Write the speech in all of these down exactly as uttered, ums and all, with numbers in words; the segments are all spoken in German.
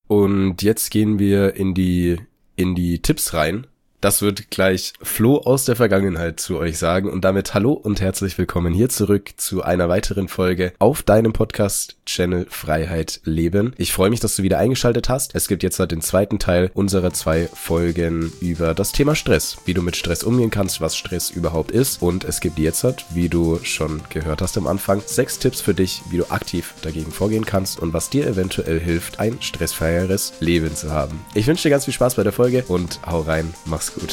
Und jetzt gehen wir in die in die Tipps rein. Das wird gleich Flo aus der Vergangenheit zu euch sagen und damit hallo und herzlich willkommen hier zurück zu einer weiteren Folge auf deinem Podcast-Channel Freiheit Leben. Ich freue mich, dass du wieder eingeschaltet hast. Es gibt jetzt halt den zweiten Teil unserer zwei Folgen über das Thema Stress, wie du mit Stress umgehen kannst, was Stress überhaupt ist, und es gibt jetzt halt, wie du schon gehört hast am Anfang, sechs Tipps für dich, wie du aktiv dagegen vorgehen kannst und was dir eventuell hilft, ein stressfreieres Leben zu haben. Ich wünsche dir ganz viel Spaß bei der Folge und hau rein, mach's gut.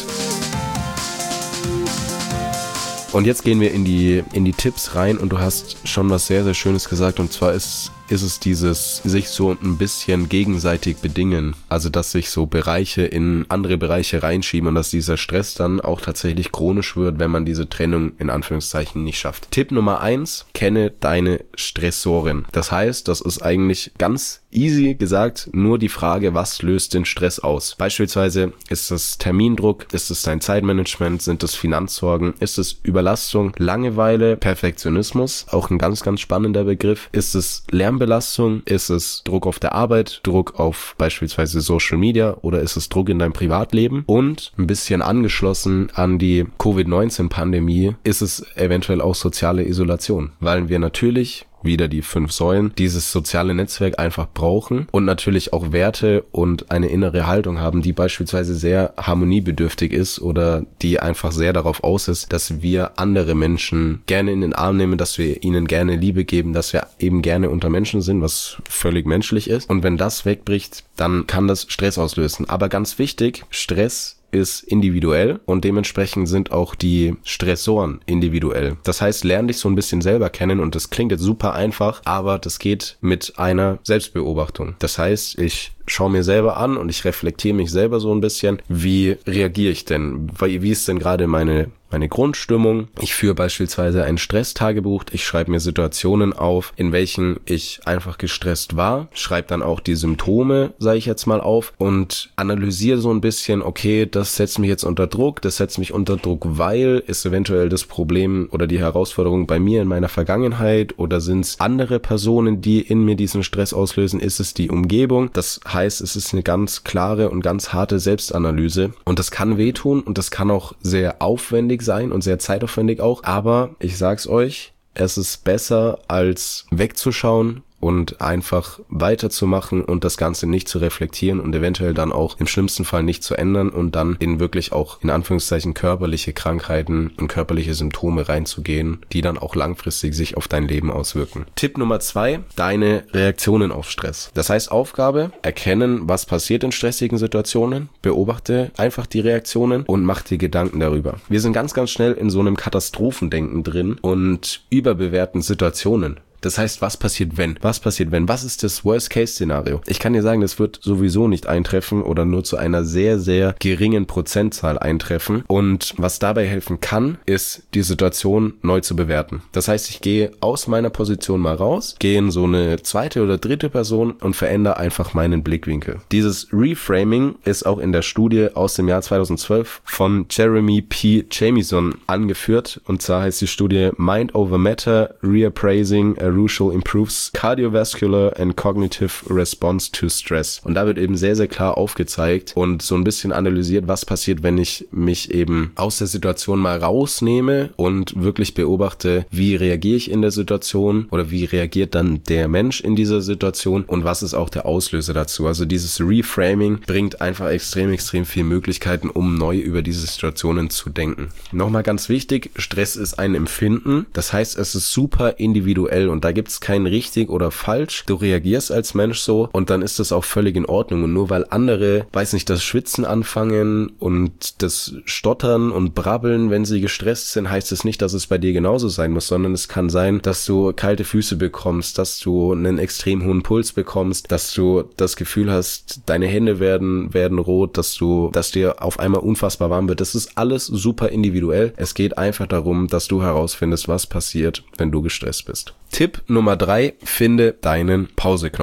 Und jetzt gehen wir in die in die Tipps rein und du hast schon was sehr, sehr Schönes gesagt, und zwar ist ist es dieses sich so ein bisschen gegenseitig bedingen, also dass sich so Bereiche in andere Bereiche reinschieben und dass dieser Stress dann auch tatsächlich chronisch wird, wenn man diese Trennung in Anführungszeichen nicht schafft. Tipp Nummer eins, kenne deine Stressoren. Das heißt, das ist eigentlich ganz easy gesagt, nur die Frage, was löst den Stress aus? Beispielsweise ist es Termindruck, ist es dein Zeitmanagement, sind es Finanzsorgen, ist es Überlastung, Langeweile, Perfektionismus, auch ein ganz, ganz spannender Begriff, ist es Lärmbelastung, ist es Druck auf der Arbeit, Druck auf beispielsweise Social Media oder ist es Druck in deinem Privatleben? Und ein bisschen angeschlossen an die Covid neunzehn Pandemie ist es eventuell auch soziale Isolation, weil wir natürlich wieder die fünf Säulen, dieses soziale Netzwerk einfach brauchen und natürlich auch Werte und eine innere Haltung haben, die beispielsweise sehr harmoniebedürftig ist oder die einfach sehr darauf aus ist, dass wir andere Menschen gerne in den Arm nehmen, dass wir ihnen gerne Liebe geben, dass wir eben gerne unter Menschen sind, was völlig menschlich ist. Und wenn das wegbricht, dann kann das Stress auslösen. Aber ganz wichtig, Stress ist individuell und dementsprechend sind auch die Stressoren individuell. Das heißt, lern dich so ein bisschen selber kennen und das klingt jetzt super einfach, aber das geht mit einer Selbstbeobachtung. Das heißt, ich schaue mir selber an und ich reflektiere mich selber so ein bisschen. Wie reagiere ich denn? Wie ist denn gerade meine meine Grundstimmung? Ich führe beispielsweise ein Stresstagebuch. Ich schreibe mir Situationen auf, in welchen ich einfach gestresst war. Schreibe dann auch die Symptome, sage ich jetzt mal, auf und analysiere so ein bisschen, okay, das setzt mich jetzt unter Druck, das setzt mich unter Druck, weil ist eventuell das Problem oder die Herausforderung bei mir in meiner Vergangenheit oder sind es andere Personen, die in mir diesen Stress auslösen? Ist es die Umgebung? Das heißt, es ist eine ganz klare und ganz harte Selbstanalyse und das kann wehtun und das kann auch sehr aufwendig sein und sehr zeitaufwendig auch, aber ich sag's euch, es ist besser als wegzuschauen und einfach weiterzumachen und das Ganze nicht zu reflektieren und eventuell dann auch im schlimmsten Fall nicht zu ändern und dann in wirklich auch in Anführungszeichen körperliche Krankheiten und körperliche Symptome reinzugehen, die dann auch langfristig sich auf dein Leben auswirken. Tipp Nummer zwei, deine Reaktionen auf Stress. Das heißt Aufgabe, erkennen, was passiert in stressigen Situationen, beobachte einfach die Reaktionen und mach dir Gedanken darüber. Wir sind ganz, ganz schnell in so einem Katastrophendenken drin und überbewerten Situationen. Das heißt, was passiert wenn? Was passiert wenn? Was ist das Worst-Case-Szenario? Ich kann dir sagen, das wird sowieso nicht eintreffen oder nur zu einer sehr, sehr geringen Prozentzahl eintreffen. Und was dabei helfen kann, ist, die Situation neu zu bewerten. Das heißt, ich gehe aus meiner Position mal raus, gehe in so eine zweite oder dritte Person und verändere einfach meinen Blickwinkel. Dieses Reframing ist auch in der Studie aus dem Jahr zweitausendzwölf von Jeremy P. Jamieson angeführt. Und zwar heißt die Studie Mind over Matter, Reappraising Arousal improves cardiovascular and cognitive response to stress. Und da wird eben sehr, sehr klar aufgezeigt und so ein bisschen analysiert, was passiert, wenn ich mich eben aus der Situation mal rausnehme und wirklich beobachte, wie reagiere ich in der Situation oder wie reagiert dann der Mensch in dieser Situation und was ist auch der Auslöser dazu. Also dieses Reframing bringt einfach extrem, extrem viele Möglichkeiten, um neu über diese Situationen zu denken. Nochmal ganz wichtig, Stress ist ein Empfinden. Das heißt, es ist super individuell und da gibt es kein richtig oder falsch. Du reagierst als Mensch so und dann ist das auch völlig in Ordnung. Und nur weil andere, weiß nicht, das Schwitzen anfangen und das Stottern und Brabbeln, wenn sie gestresst sind, heißt es nicht, dass es bei dir genauso sein muss, sondern es kann sein, dass du kalte Füße bekommst, dass du einen extrem hohen Puls bekommst, dass du das Gefühl hast, deine Hände werden werden rot, dass du, dass dir auf einmal unfassbar warm wird. Das ist alles super individuell. Es geht einfach darum, dass du herausfindest, was passiert, wenn du gestresst bist. Tipp Nummer drei, finde deinen Pauseknopf.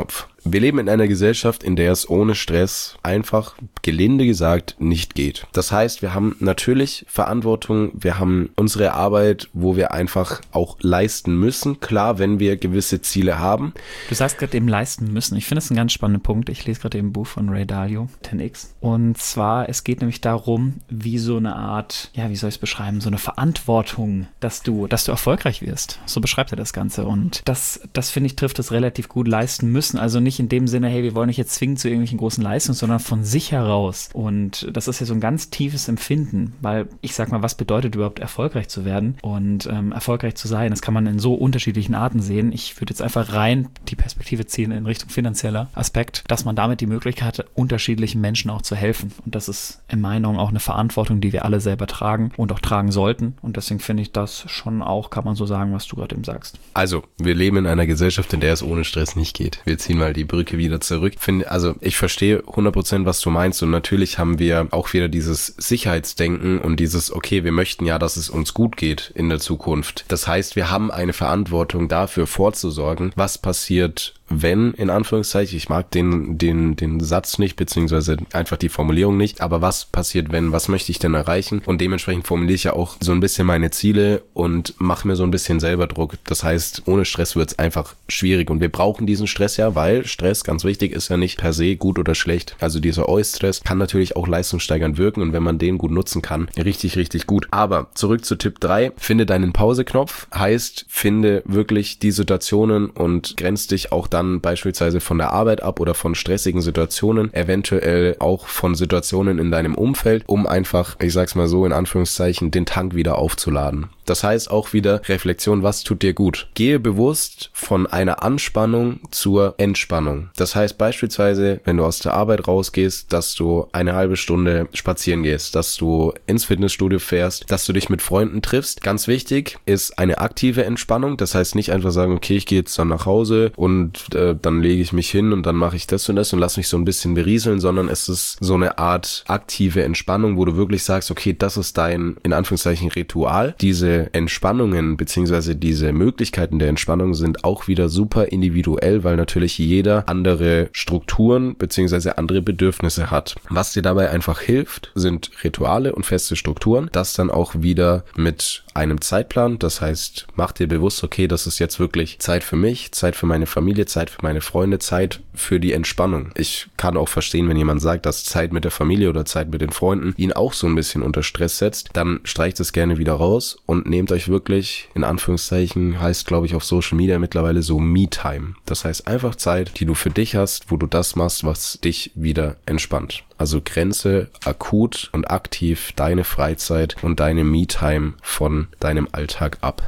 Wir leben in einer Gesellschaft, in der es ohne Stress einfach, gelinde gesagt, nicht geht. Das heißt, wir haben natürlich Verantwortung, wir haben unsere Arbeit, wo wir einfach auch leisten müssen. Klar, wenn wir gewisse Ziele haben. Du sagst gerade eben leisten müssen. Ich finde das ein ganz spannender Punkt. Ich lese gerade eben ein Buch von Ray Dalio, zehn X. Und zwar, es geht nämlich darum, wie so eine Art, ja, wie soll ich es beschreiben, so eine Verantwortung, dass du, dass du erfolgreich wirst. So beschreibt er das Ganze. Und das, das finde ich, trifft es relativ gut, leisten müssen. Also nicht in dem Sinne, hey, wir wollen euch jetzt zwingen zu irgendwelchen großen Leistungen, sondern von sich heraus. Und das ist ja so ein ganz tiefes Empfinden, weil ich sag mal, was bedeutet überhaupt erfolgreich zu werden und ähm, erfolgreich zu sein? Das kann man in so unterschiedlichen Arten sehen. Ich würde jetzt einfach rein die Perspektive ziehen in Richtung finanzieller Aspekt, dass man damit die Möglichkeit hat, unterschiedlichen Menschen auch zu helfen. Und das ist in meinen Augen auch eine Verantwortung, die wir alle selber tragen und auch tragen sollten. Und deswegen finde ich das schon auch, kann man so sagen, was du gerade eben sagst. Also, wir leben in einer Gesellschaft, in der es ohne Stress nicht geht. Wir ziehen mal die Brücke wieder zurück. Finde, also ich verstehe hundert Prozent, was du meinst, und natürlich haben wir auch wieder dieses Sicherheitsdenken und dieses, okay, wir möchten ja, dass es uns gut geht in der Zukunft. Das heißt, wir haben eine Verantwortung dafür vorzusorgen, was passiert, wenn, in Anführungszeichen, ich mag den, den, den Satz nicht, beziehungsweise einfach die Formulierung nicht, aber was passiert, wenn, was möchte ich denn erreichen? Und dementsprechend formuliere ich ja auch so ein bisschen meine Ziele und mache mir so ein bisschen selber Druck. Das heißt, ohne Stress wird es einfach schwierig, und wir brauchen diesen Stress ja, weil Stress, ganz wichtig, ist ja nicht per se gut oder schlecht. Also dieser Eustress kann natürlich auch leistungssteigernd wirken, und wenn man den gut nutzen kann, richtig, richtig gut. Aber zurück zu Tipp drei, finde deinen Pauseknopf, heißt, finde wirklich die Situationen und grenz dich auch dann beispielsweise von der Arbeit ab oder von stressigen Situationen, eventuell auch von Situationen in deinem Umfeld, um einfach, ich sag's mal so in Anführungszeichen, den Tank wieder aufzuladen. Das heißt auch wieder Reflexion, was tut dir gut? Gehe bewusst von einer Anspannung zur Entspannung. Das heißt beispielsweise, wenn du aus der Arbeit rausgehst, dass du eine halbe Stunde spazieren gehst, dass du ins Fitnessstudio fährst, dass du dich mit Freunden triffst. Ganz wichtig ist eine aktive Entspannung. Das heißt nicht einfach sagen, okay, ich gehe jetzt dann nach Hause und äh, dann lege ich mich hin und dann mache ich das und das und lass mich so ein bisschen berieseln, sondern es ist so eine Art aktive Entspannung, wo du wirklich sagst, okay, das ist dein, in Anführungszeichen, Ritual. Diese Entspannungen beziehungsweise diese Möglichkeiten der Entspannung sind auch wieder super individuell, weil natürlich jeder andere Strukturen beziehungsweise andere Bedürfnisse hat. Was dir dabei einfach hilft, sind Rituale und feste Strukturen. Das dann auch wieder mit einem Zeitplan. Das heißt, mach dir bewusst, okay, das ist jetzt wirklich Zeit für mich, Zeit für meine Familie, Zeit für meine Freunde, Zeit für die Entspannung. Ich kann auch verstehen, wenn jemand sagt, dass Zeit mit der Familie oder Zeit mit den Freunden ihn auch so ein bisschen unter Stress setzt, dann streicht es gerne wieder raus und nehmt euch wirklich, in Anführungszeichen, heißt glaube ich auf Social Media mittlerweile so Me-Time. Das heißt einfach Zeit, die du für dich hast, wo du das machst, was dich wieder entspannt. Also grenze akut und aktiv deine Freizeit und deine Me-Time von deinem Alltag ab.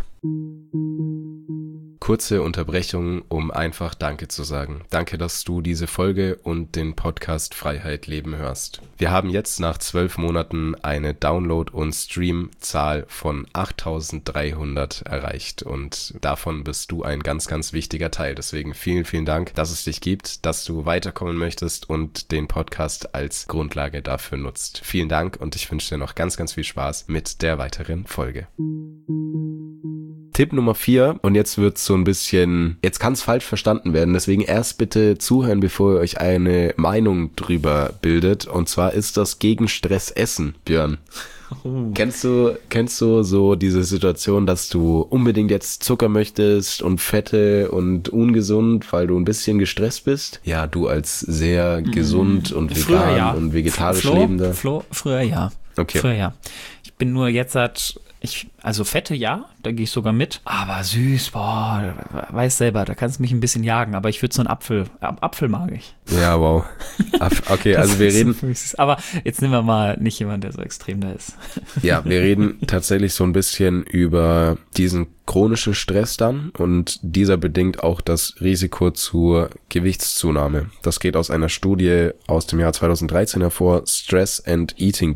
Kurze Unterbrechung, um einfach Danke zu sagen. Danke, dass du diese Folge und den Podcast Freiheit Leben hörst. Wir haben jetzt nach zwölf Monaten eine Download- und Stream-Zahl von achttausenddreihundert erreicht, und davon bist du ein ganz, ganz wichtiger Teil. Deswegen vielen, vielen Dank, dass es dich gibt, dass du weiterkommen möchtest und den Podcast als Grundlage dafür nutzt. Vielen Dank, und ich wünsche dir noch ganz, ganz viel Spaß mit der weiteren Folge. Tipp Nummer vier, und jetzt wird's so ein bisschen, jetzt kann es falsch verstanden werden, deswegen erst bitte zuhören, bevor ihr euch eine Meinung drüber bildet, und zwar ist das gegen Stress essen, Björn. Oh. Kennst du, kennst du so diese Situation, dass du unbedingt jetzt Zucker möchtest und Fette und ungesund, weil du ein bisschen gestresst bist? Ja, du als sehr mmh. gesund und früher vegan ja. und vegetarisch Flo, lebender. Flo, früher ja. Okay. Früher ja. Ich bin nur jetzt halt, ich, also Fette ja, da gehe ich sogar mit. Aber süß, boah, weiß selber, da kannst du mich ein bisschen jagen. Aber ich würde so einen Apfel, Apfel mag ich. Ja, wow. Okay, also wir reden. Aber jetzt nehmen wir mal nicht jemand, der so extrem da ist. Ja, wir reden tatsächlich so ein bisschen über diesen chronischen Stress dann, und dieser bedingt auch das Risiko zur Gewichtszunahme. Das geht aus einer Studie aus dem Jahr zweitausenddreizehn hervor, Stress and Eating Behaviors.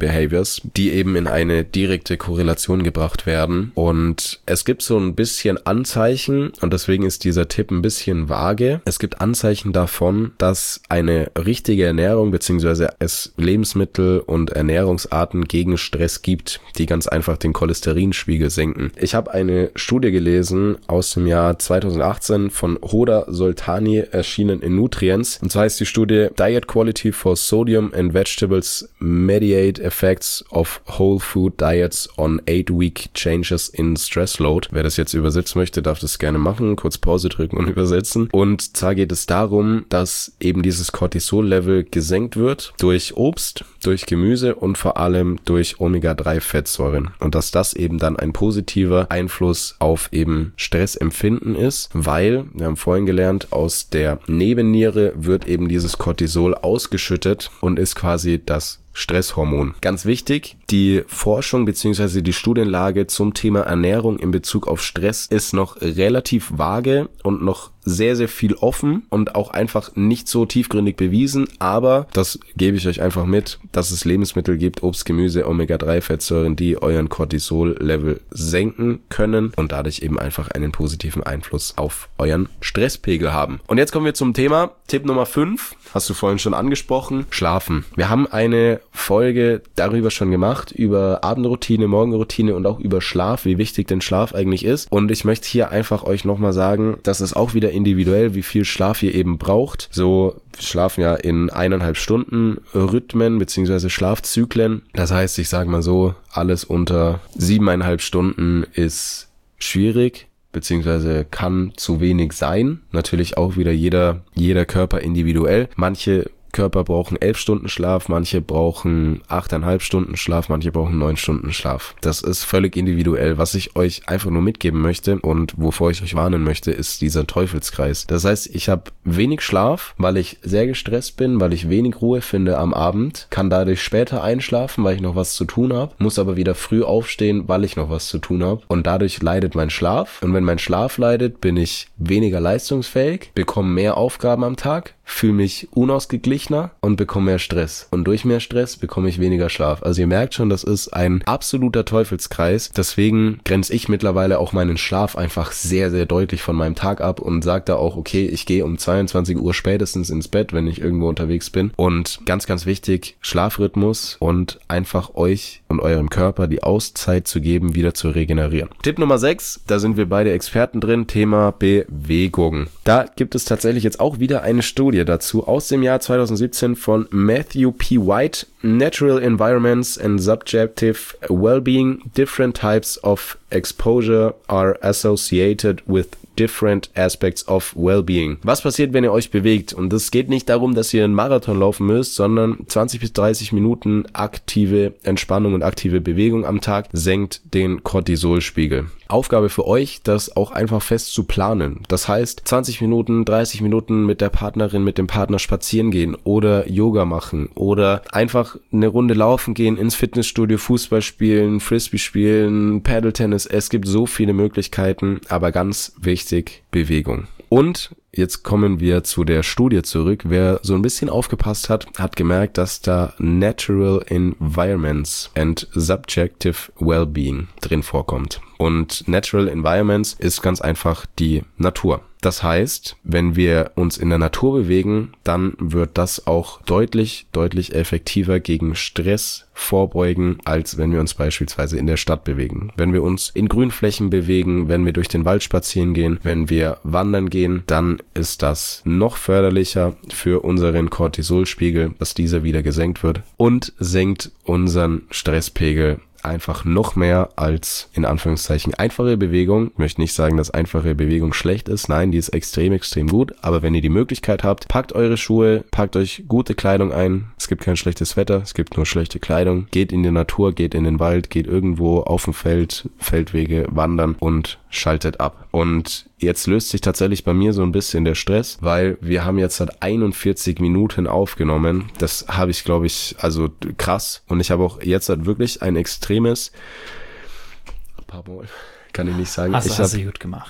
Stress, die eben in eine direkte Korrelation gebracht werden. Und es gibt so ein bisschen Anzeichen, und deswegen ist dieser Tipp ein bisschen vage. Es gibt Anzeichen davon, dass eine richtige Ernährung bzw. es Lebensmittel und Ernährungsarten gegen Stress gibt, die ganz einfach den Cholesterinspiegel senken. Ich habe eine Studie gelesen aus dem Jahr zweitausendachtzehn von Hoda Soltani, erschienen in Nutrients. Und zwar heißt die Studie Diet Quality for Sodium and Vegetables Mediate Effects of Whole Food Diets on eight-Week Changes in Stress Load. Wer das jetzt übersetzen möchte, darf das gerne machen. Kurz Pause drücken und übersetzen. Und zwar geht es darum, dass eben dieses Cortisol-Level gesenkt wird durch Obst, durch Gemüse und vor allem durch Omega drei Fettsäuren. Und dass das eben dann ein positiver Einfluss auf eben Stressempfinden ist, weil, wir haben vorhin gelernt, aus der Nebenniere wird eben dieses Cortisol ausgeschüttet und ist quasi das Stresshormon. Ganz wichtig, die Forschung bzw. die Studienlage zum Thema Ernährung in Bezug auf Stress ist noch relativ vage und noch sehr, sehr viel offen und auch einfach nicht so tiefgründig bewiesen, aber das gebe ich euch einfach mit, dass es Lebensmittel gibt, Obst, Gemüse, Omega drei Fettsäuren, die euren Cortisol-Level senken können und dadurch eben einfach einen positiven Einfluss auf euren Stresspegel haben. Und jetzt kommen wir zum Thema Tipp Nummer fünf, hast du vorhin schon angesprochen, Schlafen. Wir haben eine Folge darüber schon gemacht, über Abendroutine, Morgenroutine und auch über Schlaf, wie wichtig denn Schlaf eigentlich ist. Und ich möchte hier einfach euch nochmal sagen, dass es auch wieder individuell, wie viel Schlaf ihr eben braucht. So, wir schlafen ja in eineinhalb Stunden Rhythmen beziehungsweise Schlafzyklen. Das heißt, ich sage mal so, alles unter siebeneinhalb Stunden ist schwierig, beziehungsweise kann zu wenig sein. Natürlich auch wieder jeder, jeder Körper individuell. Manche Körper brauchen elf Stunden Schlaf, manche brauchen achteinhalb Stunden Schlaf, manche brauchen neun Stunden Schlaf. Das ist völlig individuell. Was ich euch einfach nur mitgeben möchte und wovor ich euch warnen möchte, ist dieser Teufelskreis. Das heißt, ich habe wenig Schlaf, weil ich sehr gestresst bin, weil ich wenig Ruhe finde am Abend, kann dadurch später einschlafen, weil ich noch was zu tun habe, muss aber wieder früh aufstehen, weil ich noch was zu tun habe und dadurch leidet mein Schlaf. Und wenn mein Schlaf leidet, bin ich weniger leistungsfähig, bekomme mehr Aufgaben am Tag, fühle mich unausgeglichener und bekomme mehr Stress. Und durch mehr Stress bekomme ich weniger Schlaf. Also ihr merkt schon, das ist ein absoluter Teufelskreis. Deswegen grenze ich mittlerweile auch meinen Schlaf einfach sehr, sehr deutlich von meinem Tag ab und sage da auch, okay, ich gehe um zweiundzwanzig Uhr spätestens ins Bett, wenn ich irgendwo unterwegs bin. Und ganz, ganz wichtig, Schlafrhythmus und einfach euch und eurem Körper die Auszeit zu geben, wieder zu regenerieren. Tipp Nummer sechs, da sind wir beide Experten drin, Thema Bewegung. Da gibt es tatsächlich jetzt auch wieder eine Studie dazu aus dem Jahr zweitausendsiebzehn von Matthew P. White, Natural Environments and Subjective Wellbeing, Different Types of Exposure are Associated with Different Aspects of Wellbeing. Was passiert, wenn ihr euch bewegt? Und es geht nicht darum, dass ihr einen Marathon laufen müsst, sondern zwanzig bis dreißig Minuten aktive Entspannung und aktive Bewegung am Tag senkt den Cortisolspiegel. Aufgabe für euch, das auch einfach fest zu planen. Das heißt, zwanzig Minuten, dreißig Minuten mit der Partnerin, mit dem Partner spazieren gehen oder Yoga machen oder einfach eine Runde laufen gehen, ins Fitnessstudio, Fußball spielen, Frisbee spielen, Paddle-Tennis. Es gibt so viele Möglichkeiten, aber ganz wichtig, Bewegung. Und jetzt kommen wir zu der Studie zurück. Wer so ein bisschen aufgepasst hat, hat gemerkt, dass da Natural Environments and Subjective Wellbeing drin vorkommt. Und Natural Environments ist ganz einfach die Natur. Das heißt, wenn wir uns in der Natur bewegen, dann wird das auch deutlich, deutlich effektiver gegen Stress vorbeugen, als wenn wir uns beispielsweise in der Stadt bewegen. Wenn wir uns in Grünflächen bewegen, wenn wir durch den Wald spazieren gehen, wenn wir wandern gehen, dann ist das noch förderlicher für unseren Cortisolspiegel, dass dieser wieder gesenkt wird und senkt unseren Stresspegel einfach noch mehr als in Anführungszeichen einfache Bewegung. Ich möchte nicht sagen, dass einfache Bewegung schlecht ist. Nein, die ist extrem, extrem gut. Aber wenn ihr die Möglichkeit habt, packt eure Schuhe, packt euch gute Kleidung ein. Es gibt kein schlechtes Wetter, es gibt nur schlechte Kleidung. Geht in die Natur, geht in den Wald, geht irgendwo auf dem Feld, Feldwege wandern und schaltet ab. Und jetzt löst sich tatsächlich bei mir so ein bisschen der Stress, weil wir haben jetzt seit einundvierzig Minuten aufgenommen. Das habe ich, glaube ich, also krass. Und ich habe auch jetzt halt wirklich ein extremes, Pardon, kann ich nicht sagen. Hast, ich hast hab, du gut gemacht.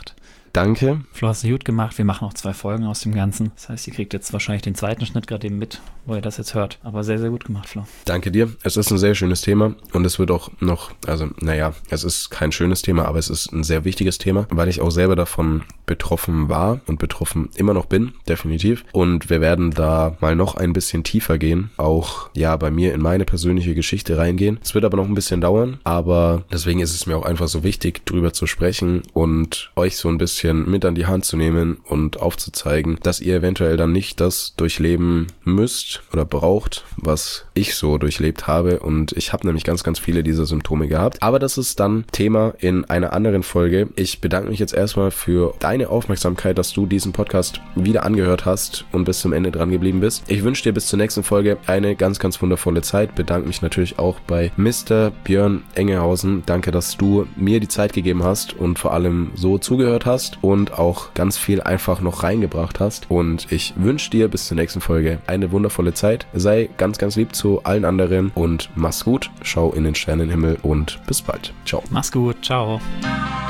Danke. Flo, hast du gut gemacht. Wir machen auch zwei Folgen aus dem Ganzen. Das heißt, ihr kriegt jetzt wahrscheinlich den zweiten Schnitt gerade eben mit, wo ihr das jetzt hört. Aber sehr, sehr gut gemacht, Flo. Danke dir. Es ist ein sehr schönes Thema und es wird auch noch, also naja, es ist kein schönes Thema, aber es ist ein sehr wichtiges Thema, weil ich auch selber davon betroffen war und betroffen immer noch bin, definitiv. Und wir werden da mal noch ein bisschen tiefer gehen, auch ja bei mir in meine persönliche Geschichte reingehen. Es wird aber noch ein bisschen dauern, aber deswegen ist es mir auch einfach so wichtig, drüber zu sprechen und euch so ein bisschen mit an die Hand zu nehmen und aufzuzeigen, dass ihr eventuell dann nicht das durchleben müsst oder braucht, was ich so durchlebt habe. Und ich habe nämlich ganz, ganz viele dieser Symptome gehabt. Aber das ist dann Thema in einer anderen Folge. Ich bedanke mich jetzt erstmal für deine Aufmerksamkeit, dass du diesen Podcast wieder angehört hast und bis zum Ende dran geblieben bist. Ich wünsche dir bis zur nächsten Folge eine ganz, ganz wundervolle Zeit. Bedanke mich natürlich auch bei Mister Björn Engehausen. Danke, dass du mir die Zeit gegeben hast und vor allem so zugehört hast und auch ganz viel einfach noch reingebracht hast. Und ich wünsche dir bis zur nächsten Folge eine wundervolle Zeit. Sei ganz, ganz lieb zu allen anderen und mach's gut. Schau in den Sternenhimmel und bis bald. Ciao. Mach's gut. Ciao.